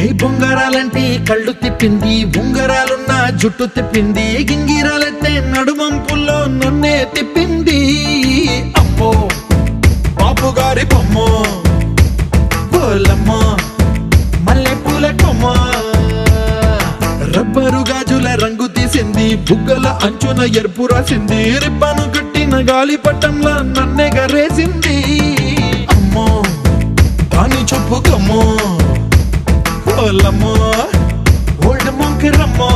బొంగరాలంటే కళ్ళు తిప్పింది, ఉంగరాలున్న జుట్టు తిప్పింది, గింగిరాలెత్తే నడుమంపుల్లో నన్నే తిప్పింది. అమ్మో బాపు గారి బొమ్మ, పోలమ్మ మల్లె పూల కొమ్మ, రబ్బరు గాజుల రంగు తీసింది, బుగ్గల అంచున ఎరుపు రాసింది, రిబ్బను కట్టిన గాలి పట్టంలా నన్నే గరేసింది. అమ్మో దాని చెప్పు కమ్మో, పోలమ్మో ఓల్డ్ మొంకిరమ్మో,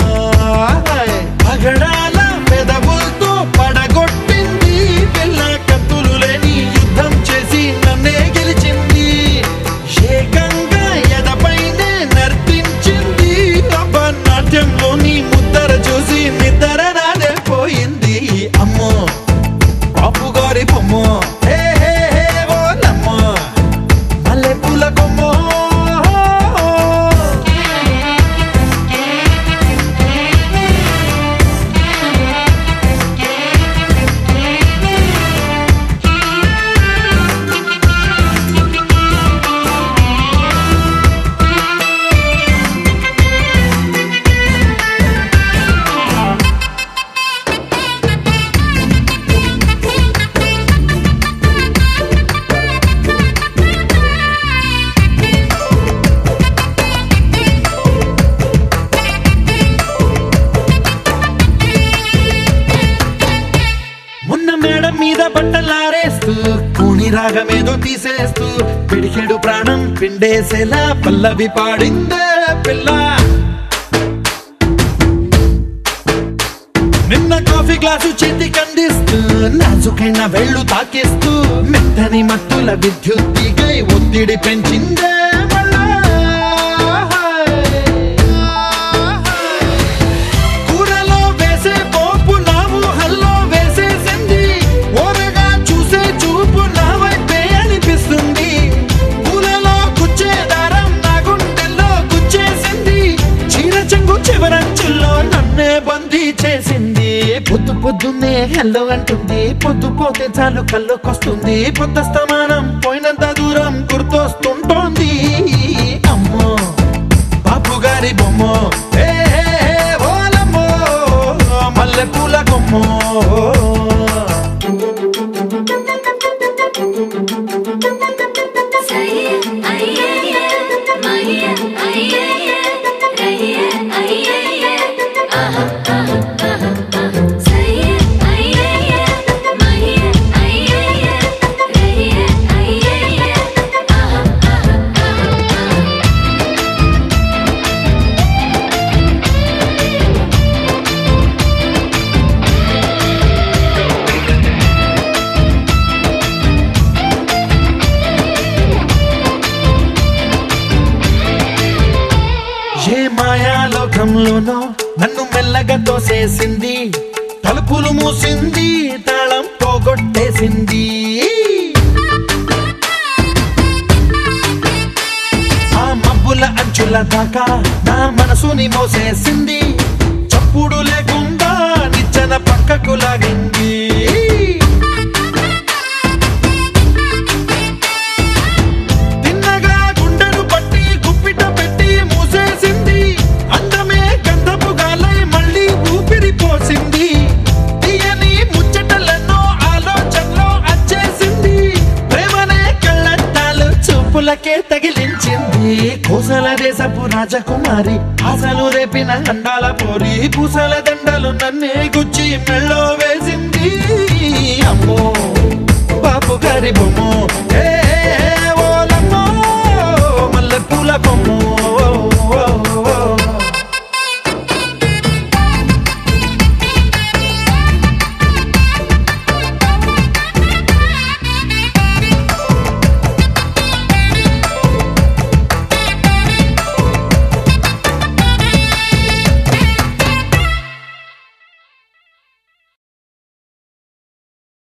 పగడాల పెదవులతో పడగొట్టింది, పిల్ల కత్తులు లేని యుద్ధం చేసి నన్నే గెలిచింది, ఏకంగా ఎదపైనే నర్తించింది, నాట్యంలోని ముద్దర చూసి నిద్ర నాదే పోయింది. అమ్మో బాపు గారి బొమ్మ, హే హే హే ఓలమ్మ మల్లె పూల కొమ్మ. మీద బట్టలారేస్తూ కూని రాగమేదో తీసేస్తూ పిడికెడు ప్రాణం పిండేసేలా పల్లవి పాడిందే పిల్ల. నిన్న కాఫీ గ్లాసు చేతి కందిస్తూ నాజుకైన వెళ్ళు తాకిస్తూ మెత్తని మత్తుల విద్యుత్ తీగై ఒత్తిడి పెంచిందే మళ్ళా. కూరలో వేసే పోపు నా ఊహల్లో వేసేసింది, ఓరగా చూసే చూపు నా వైపే అనిపిస్తుంది, పూలలో గుచ్చే దారం నా గుండెల్లో గుచ్చేసింది, చీర చెంగు చివరంచుల్లో నన్నే బందీ చేసింది. పొద్దు పొద్దున్నే హెల్లో అంటుంది, పొద్దు పోతే చాలు కళ్ళొకొస్తుంది, పొద్దస్తమానం పోయినంత దూరం గుర్తొస్తుంటోంది. అమ్మో బాపు గారి బొమ్మ, హే హే హే ఓలమ్మో మల్లె పూల కొమ్మ. ఏ మాయాలోకంలోనో నన్ను మెల్లగా తోసేసింది, తలుపులు మూసింది, తాళం పోగొట్టేసింది, ఆ మబ్బుల అంచుల దాకా నా మనసుని మోసేసింది, చప్పుడు లేకుండా నిచ్చెన పక్కకు లాగింది, తగిలించింది. కోసల దేశపు రాజకుమారి ఆశలు రేపిన అండాల పోరి, పూసల దండలు నన్నే గుచ్చి మెళ్ళో వేసింది. అమ్మో బాపు గారి బొమ్మ,